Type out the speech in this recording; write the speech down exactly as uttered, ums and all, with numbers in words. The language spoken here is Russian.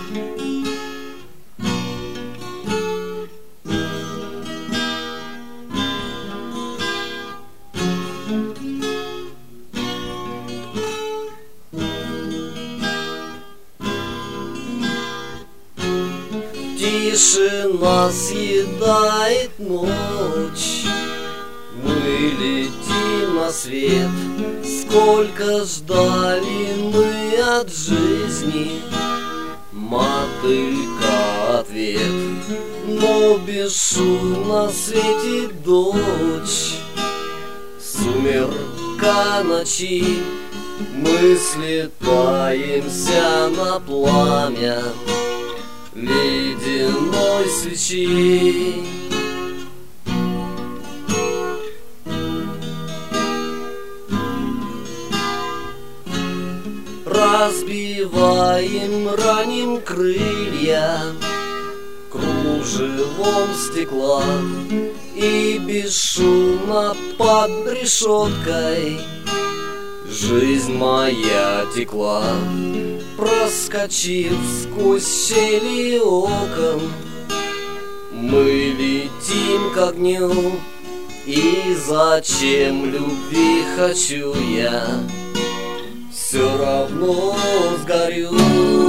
Тишина съедает ночь, мы летим на свет. Сколько ждали мы от жизни мотылька ответ. Но бесшумно светит дочь, сумерка ночи. Мы слетаемся на пламя ледяной свечи. Разбиваем, раним крылья кружевом стекла, и бесшумно под решеткой жизнь моя текла. Проскочив сквозь щели окон, мы летим к огню. И зачем любви хочу я, все равно сгорю.